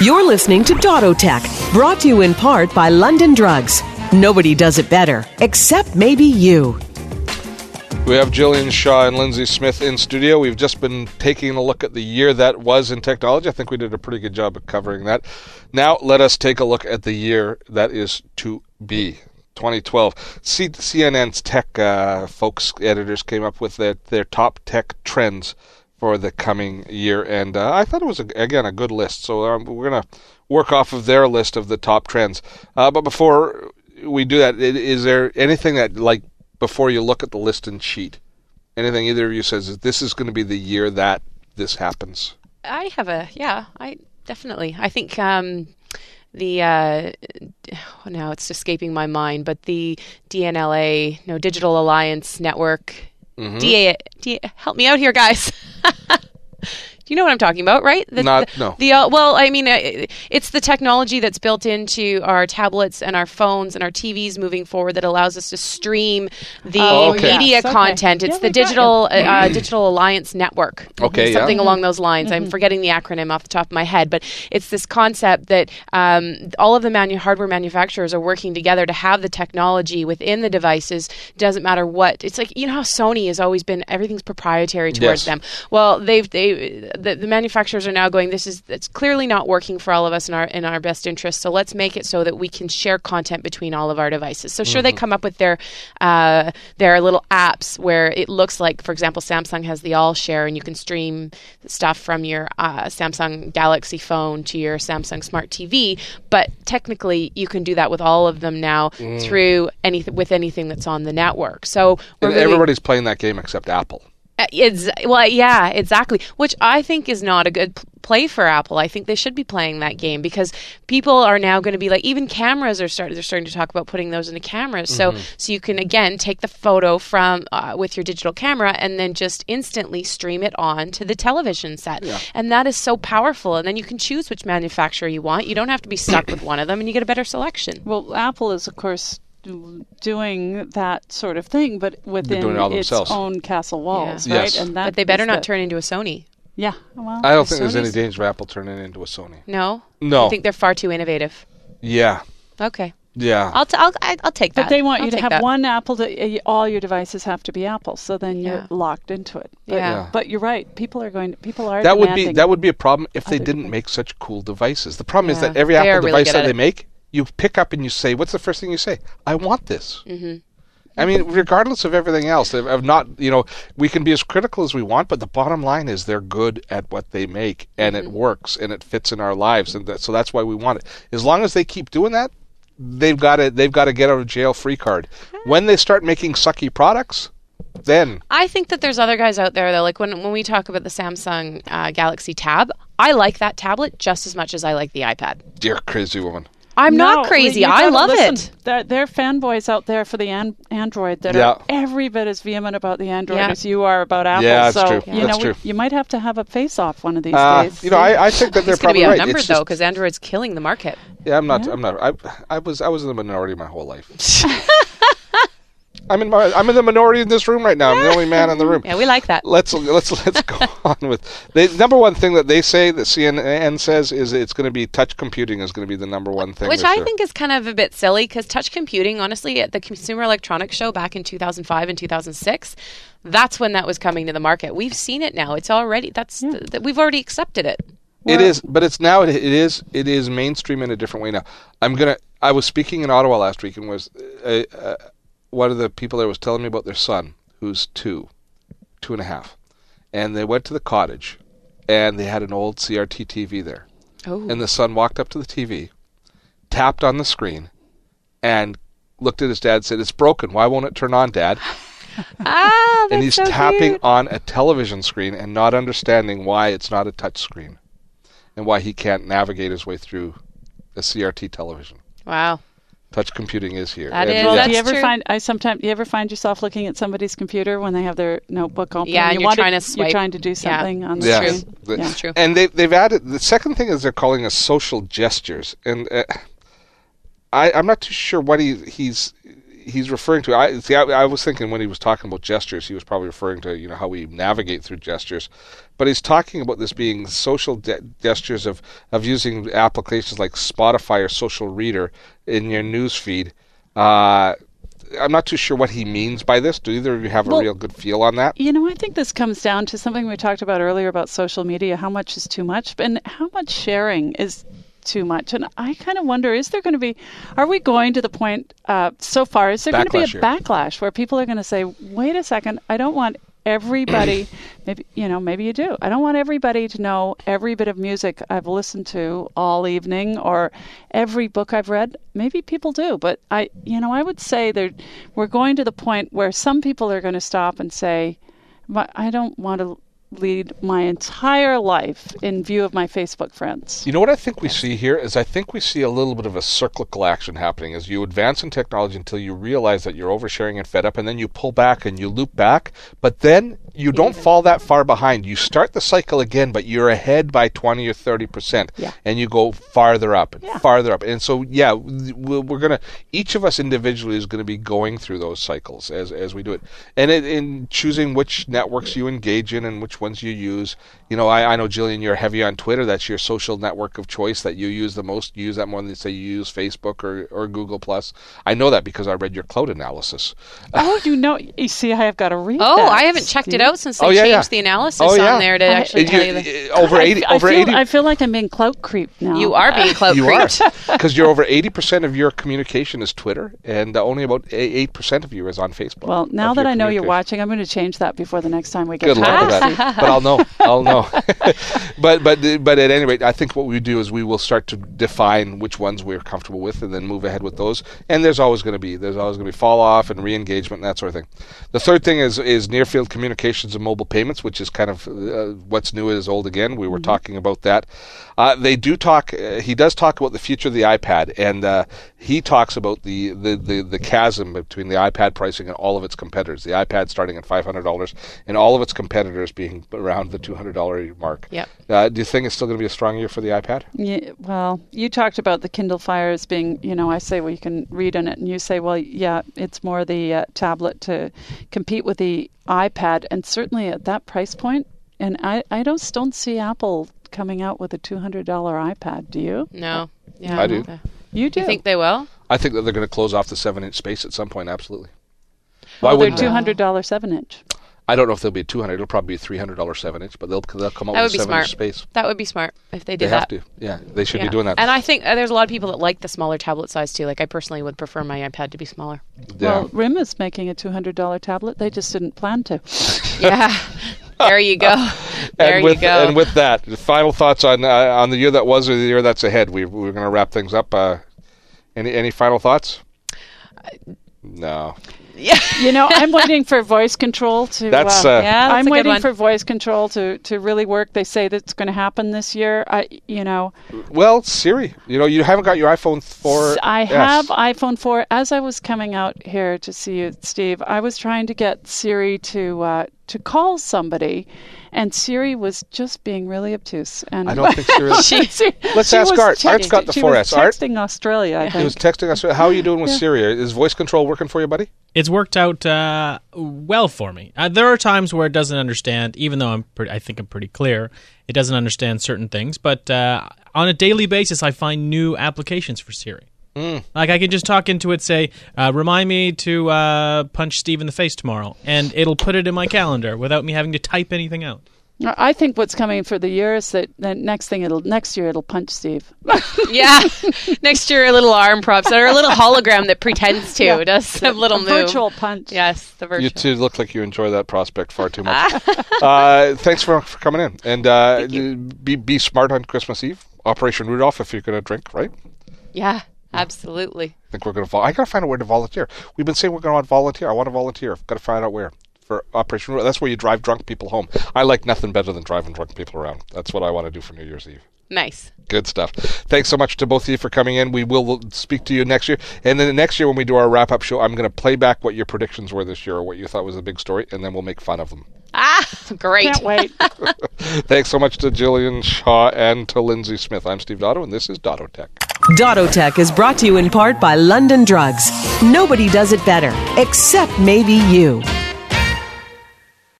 You're listening to Dottotech, brought to you in part by London Drugs. Nobody does it better, except maybe you. We have Jillian Shaw and Lindsay Smith in studio. We've just been taking a look at the year that was in technology. I think we did a pretty good job of covering that. Now, let us take a look at the year that is to be, 2012. CNN's tech folks, editors, came up with their top tech trends for the coming year, and I thought it was, again, a good list. So we're going to work off of their list of the top trends. But before we do that, is there anything that, like, before you look at the list and sheet, anything either of you says this is going to be the year that this happens? I definitely. I think now it's escaping my mind, but the DNLA, Digital Alliance Network, DA, help me out here, guys. Do you know what I'm talking about, right? No. It's the technology that's built into our tablets and our phones and our TVs moving forward that allows us to stream the media content. It's the Digital Alliance Network. Something along those lines. I'm forgetting the acronym off the top of my head, but it's this concept that all of the hardware manufacturers are working together to have the technology within the devices. Doesn't matter what. It's like, how Sony has always been, everything's proprietary towards them. Well, the manufacturers are now going, it's clearly not working for all of us in our best interest, so let's make it so that we can share content between all of our devices. So sure, they come up with their little apps where it looks like, for example, Samsung has the All Share, and you can stream stuff from your Samsung Galaxy phone to your Samsung Smart TV, but technically you can do that with all of them now through anything that's on the network. So everybody's playing that game except Apple. Exactly. Which I think is not a good play for Apple. I think they should be playing that game because people are now going to be like, even cameras they're starting to talk about putting those into cameras. So you can again take the photo from with your digital camera and then just instantly stream it on to the television set. Yeah. And that is so powerful. And then you can choose which manufacturer you want. You don't have to be stuck with one of them, and you get a better selection. Well, Apple is, of course, doing that sort of thing, but within its own castle walls, right? Yes. And but they better not turn into a Sony. Yeah, well, I don't think there's any danger of Apple turning into a Sony. No. I think they're far too innovative. Yeah. Okay. Yeah. I'll take that. But they want you to have one Apple. All your devices have to be Apple, so then you're locked into it. But you're right. People are. That would be a problem if they didn't make such cool devices. The problem is that every Apple device that they make, you pick up and you say, what's the first thing you say? I want this. Mm-hmm. I mean, regardless of everything else, we can be as critical as we want, but the bottom line is they're good at what they make, and it works, and it fits in our lives, and so that's why we want it. As long as they keep doing that, they've got a get out of jail free card. When they start making sucky products, then I think that there's other guys out there though. Like when we talk about the Samsung Galaxy Tab, I like that tablet just as much as I like the iPad. Dear crazy woman. I'm not crazy. I love it. There are fanboys out there for the Android that are every bit as vehement about the Android as you are about Apple. Yeah, that's true. That's true. You might have to have a face-off one of these days. I think that they're probably right. It's going to be outnumbered though, because Android's killing the market. Yeah, I'm not. I was in the minority my whole life. I'm in the minority in this room right now. I'm the only man in the room. Yeah, we like that. Let's go on with the number one thing that they say, that CNN says, is it's going to be touch computing is going to be the number one thing. Which I think is kind of a bit silly, because touch computing, honestly, at the Consumer Electronics Show back in 2005 and 2006, that's when that was coming to the market. We've seen it now. It's already we've already accepted it. It is, but it is mainstream in a different way now. I was speaking in Ottawa last week, and was one of the people there was telling me about their son, who's 2.5, and they went to the cottage, and they had an old CRT TV there. Oh. And the son walked up to the TV, tapped on the screen, and looked at his dad and said, "It's broken. Why won't it turn on, Dad?" And he's so tapping cute on a television screen and not understanding why it's not a touch screen, and why he can't navigate his way through a CRT television. Wow. Touch computing is here. That's do you ever find yourself looking at somebody's computer when they have their notebook open? Yeah, and you're trying to swipe. You're trying to do something on the screen. That's true. And they've added, the second thing is they're calling us social gestures. And I'm not too sure what he's he's referring to. I was thinking when he was talking about gestures, he was probably referring to how we navigate through gestures, but he's talking about this being social gestures of using applications like Spotify or Social Reader in your news feed. I'm not too sure what he means by this. Do either of you have a real good feel on that? I think this comes down to something we talked about earlier about social media. How much is too much, and how much sharing is too much. And I kind of wonder, are we going to the point so far, is there going to be a backlash where people are going to say, wait a second, I don't want everybody, maybe you do. I don't want everybody to know every bit of music I've listened to all evening or every book I've read. Maybe people do, but I would say we're going to the point where some people are going to stop and say, I don't want to lead my entire life in view of my Facebook friends. You know what I think we see here is I think we see a little bit of a cyclical action happening as you advance in technology until you realize that you're oversharing and fed up, and then you pull back and you loop back, but then you don't fall that far behind. You start the cycle again, but you're ahead by 20 or 30%, and you go farther up and farther up. And so, we're going to, each of us individually is going to be going through those cycles as we do it. And in choosing which networks you engage in and which ones you use. I know, Jillian, you're heavy on Twitter. That's your social network of choice that you use the most. You use that more than, say, you use Facebook or Google+. I know that because I read your cloud analysis. Oh, you see, I have got to read that. I haven't checked it out since they changed the analysis on there to actually tell you that. Over 80. I feel like I'm being clout creeped now. You are being clout creeped. You are. Because you're over 80% of your communication is Twitter, and only about 8% of you is on Facebook. Well, now that I know you're watching, I'm going to change that before the next time we get Good luck with that. But I'll know. but at any rate, I think what we do is we will start to define which ones we're comfortable with and then move ahead with those. And there's always going to be fall off and re-engagement and that sort of thing. The third thing is near field communications and mobile payments, which is kind of what's new is old again. We were talking about that. He does talk about the future of the iPad, and he talks about the chasm between the iPad pricing and all of its competitors. The iPad starting at $500 and all of its competitors being around the $200 mark. Yep. Do you think it's still going to be a strong year for the iPad? Yeah, well, you talked about the Kindle Fire as being, I say, well, you can read on it, and you say, well, yeah, it's more the tablet to compete with the iPad, and certainly at that price point, and I don't see Apple coming out with a $200 iPad, do you? No. Yeah, I do. You do? You think they will? I think that they're going to close off the 7-inch space at some point, absolutely. Well, they're $200 7-inch. I don't know if they'll be a $200. It'll probably be a $300 7-inch, but they'll come out with a 7-inch space. That would be smart if they did that. They have to. Yeah, they should be doing that. And I think there's a lot of people that like the smaller tablet size too. Like I personally would prefer my iPad to be smaller. Yeah. Well, RIM is making a $200 tablet. They just didn't plan to. Yeah. There you go. And with that, the final thoughts on the year that was or the year that's ahead. We're going to wrap things up. Any final thoughts? No. Yeah. I'm waiting for voice control to. That's I'm waiting for voice control to really work. They say that's going to happen this year. Well, Siri. You haven't got your iPhone 4. I have iPhone 4. As I was coming out here to see you, Steve, I was trying to get Siri to call somebody, and Siri was just being really obtuse. And I don't think Siri. Let's ask Art. Art's got the 4S. She was texting Australia, I think. He was texting Australia. How are you doing with Siri? Is voice control working for you, buddy? It's worked out well for me. There are times where it doesn't understand, even though I think I'm pretty clear. It doesn't understand certain things, but on a daily basis, I find new applications for Siri. Like I can just talk into it, say, remind me to punch Steve in the face tomorrow, and it'll put it in my calendar without me having to type anything out. I think what's coming for the year is that next year it'll punch Steve. Yeah, next year a little arm props or a little hologram that pretends to. It does some little move. Virtual punch. Yes, the virtual. You two look like you enjoy that prospect far too much. Thanks for coming in, and be smart on Christmas Eve. Operation Rudolph if you're going to drink, right? Yeah. Absolutely. I think we're going to I got to find out where to volunteer. We've been saying we're going to volunteer. I want to volunteer. I've got to find out where. For Operation Rudolph. That's where you drive drunk people home. I like nothing better than driving drunk people around. That's what I want to do for New Year's Eve. Nice. Good stuff. Thanks so much to both of you for coming in. We will speak to you next year. And then next year when we do our wrap-up show, I'm going to play back what your predictions were this year or what you thought was a big story, and then we'll make fun of them. Great. Can't wait. Thanks so much to Jillian Shaw and to Lindsay Smith. I'm Steve Dotto, and this is Dotto Tech. Dottotech is brought to you in part by London Drugs. Nobody does it better, except maybe you.